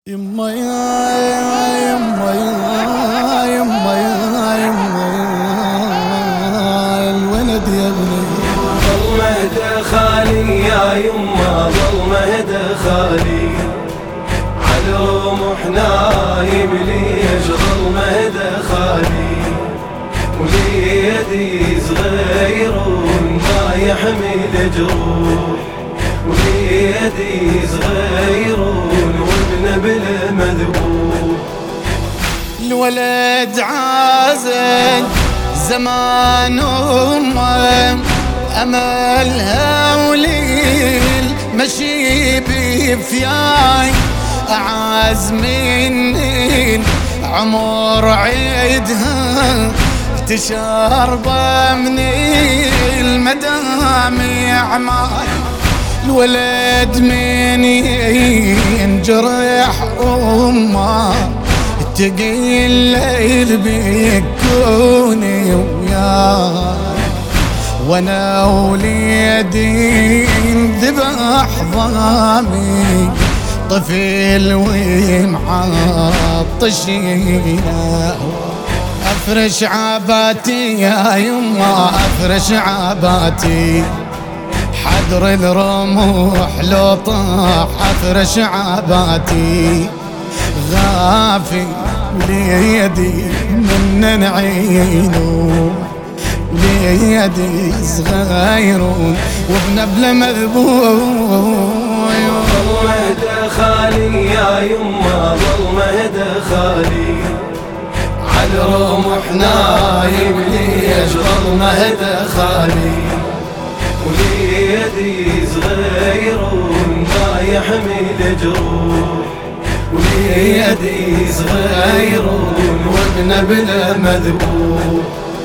يما يا يما يا يما يا يما يا الولد يا ابني ظل مهد خالي يا يما ظل مهد خالي على رمح نايم ليش ظل مهد خالي وليدي صغيرون ما يحمل جروح وليدي صغيرون وابن بالمذبوح الولد عازل زمان أمه أملها وليل مشي بفياي أعز من عمر عيدها تشربه من المدامع معي الولد من ينجرح أمه تقي الليل بيكوني وياي وانا وليدي ذبح ضامي طفل ومعطشينا افرش عباتي يا يما افرش عباتي حذر الرموح لو طاح افرش عباتي غافي ليدي من عينه ليدي صغيرون وبنبل مذبوح ظل مهد خالي يا يما ظل مهد خالي على رمح نايم ليش ظل مهد خالي وليدي صغيرون ما يحمل جروح وليدي صغيرون وابن بلا مذبوح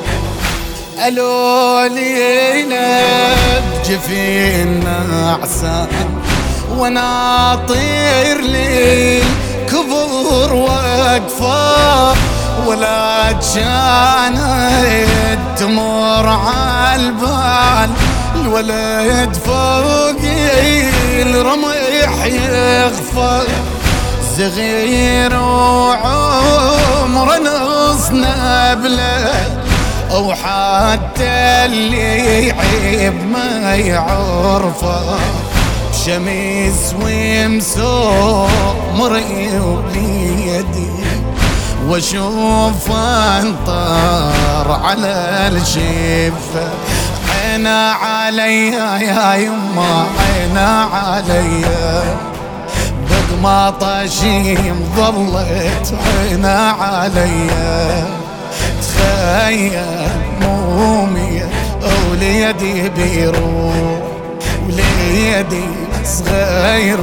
قالوا لينا بجفين عسان وانا طير ليل كبر واقفه ولا كانت تمر عالبال الولد فوقي الرمح يغفى صغير وعمر نص نبله أو حتى اللي يعيب ما يعرفه شمس ومسوق مرئي وليدي واشوف انطر على الشفة عينا عليا يا يما عينا عليا بقماطشي ظلت عينا عليا تخيل مومي وليدي بيروح وليدي صغير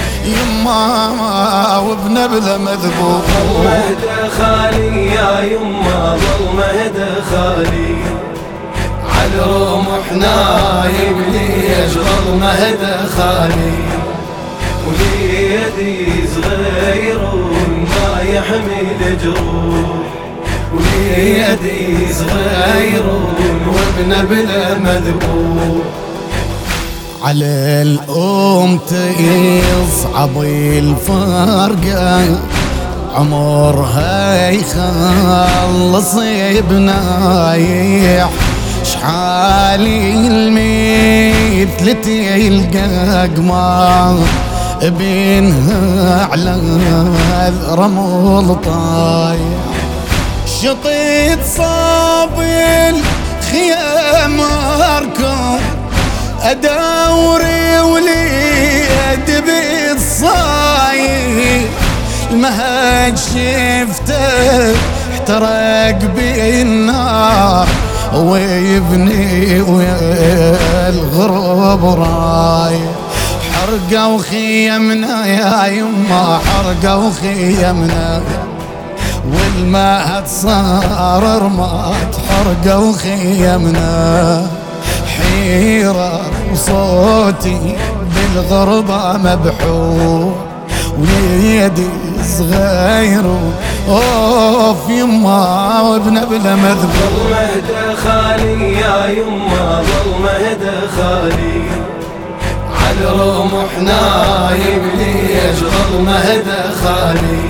يما وابن بلا مذبوح ظل مهد خالي يا يما ظل مهد خالي على رمح نايم ليش ظل مهد خالي وليدي صغيرون ما يحمل جروح وليدي صغيرون وابن بلا مذبوح على الأم تصعب الفرقة عمرها يخلص بنايح شحالي المثل تلقى قمار بينها على الرمل طايح شطيت صاب الخيام اركض ادوري وليد بالصاير المهج شفته احترق بالنار ويبني ويا الغرب رايح حرقوا خيمنا يا يما حرقوا خيمنا والماء صار رمات حرقوا خيمنا حيرة وصوتي بالغربة مبحور وليدي صغير اوف يما وابن بلا مذبوح ظل مهد خالي يا يما ظل مهد خالي على رمح نايم ليش ظلمه دخالي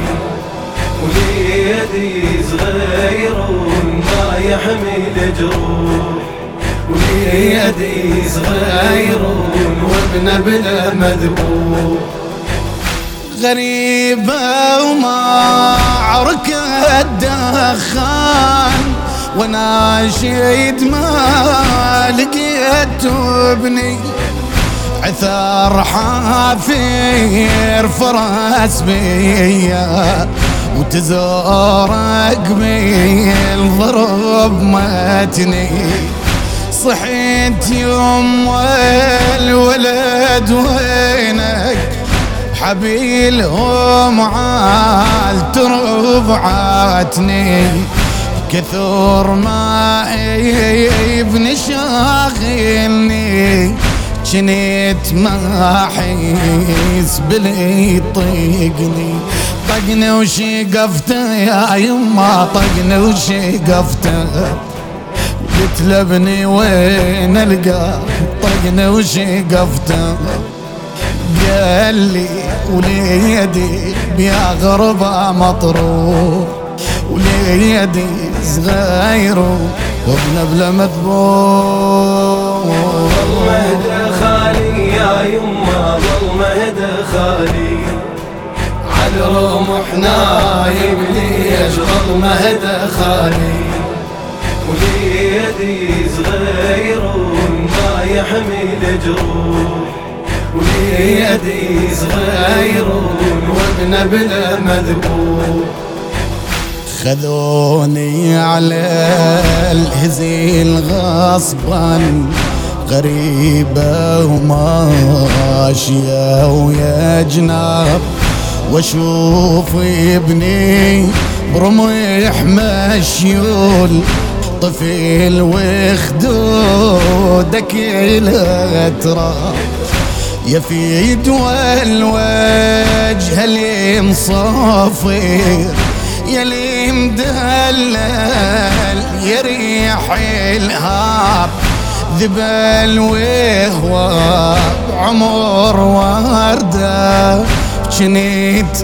وليدي صغير ما يحمل جروح وليدي صغير وابن بلا مذبوح غريبة وما عركة الدخان وناشد ما لقيت ابني عثر حافر فرس بيا وتزورق بالضرب ماتني صحيت يوم الولد وينك حبيلهم عال تربعتني كثر ما ابن شاغلني جنيت ما احس باللي يطيقني طقني وشقفته يا يما طقني وشقفته قلت لابني وين القى طقني وشقفته قال لي وليدي بيا غربة مطروح وليدي صغير وابن بلا مذبوح ظلمه دخالي يا يما ظلمه دخالي على رمح نايم ليش ظلمه دخالي وليدي صغير ما يحمل جروح وليدي صغير وابن بلا مذبوح خذوني على الهزيل غصبا غريبة وماشية ويا جناب واشوف ابني برمح مشيول طفل وخدودك الاتراب يفيد والوجه اللي مصفر يلي مدلل يريح الهاب ذبل وهو عمر وردة جنيت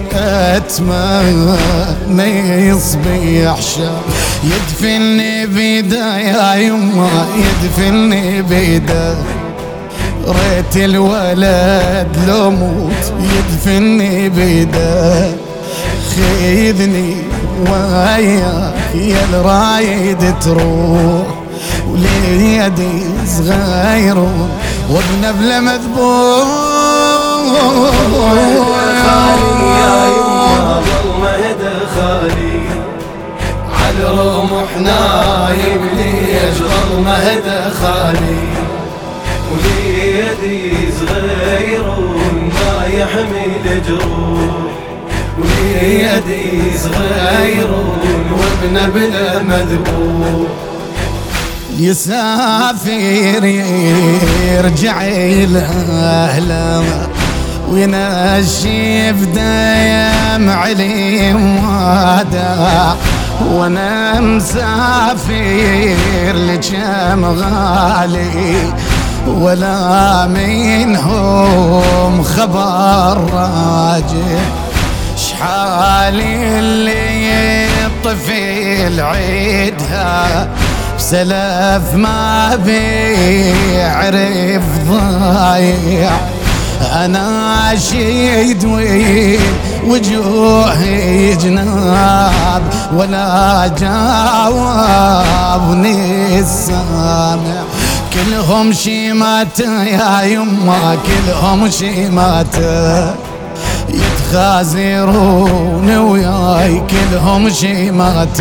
اتمنى يصبح شاب يدفني بيده يا يما يدفني بيده ريت الولد لو موت يدفني بيده خذني وياك يا الرايد تروح وليدي صغير وابن بلا مذبوح يا يما ظلمه دخالي على رمح نايم ليش ظلمه دخالي وليدي صغير ما يحمل جروح وليدي صغير وابن بلا مذبوح يسافر يرجع لأهله وينشف دايم عليهم وادع وانا مسافر لجم غالي ولا منهم خبر راجع شحالي اللي الطفل عيدها سلف ما بيعرف ضايع انا شيد وجوهي جناب ولا جاوبني السامع كلهم شيمات يا يما كلهم شيمات يتخازرون وياي كلهم شيمات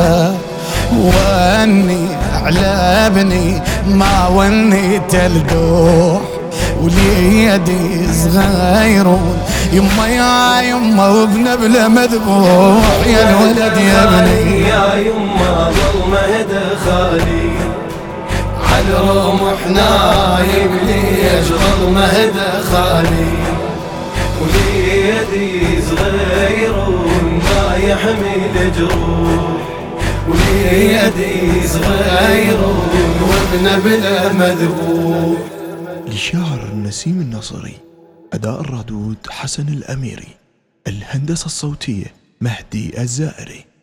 واني على ابني ما وني تلدوح وليدي صغيرون يما يا يما وابن بلا مذبوح يا الولد يا ابني يا يما ظلمه دخالي على رمح نايم ليش ظلمه دخالي وليدي صغير ما يحمل جروح وليدي صغير وابن بلا مذبوح. لشاعر النسيم النصري. أداء الردود حسن الأميري، الهندسة الصوتية مهدي الزائري.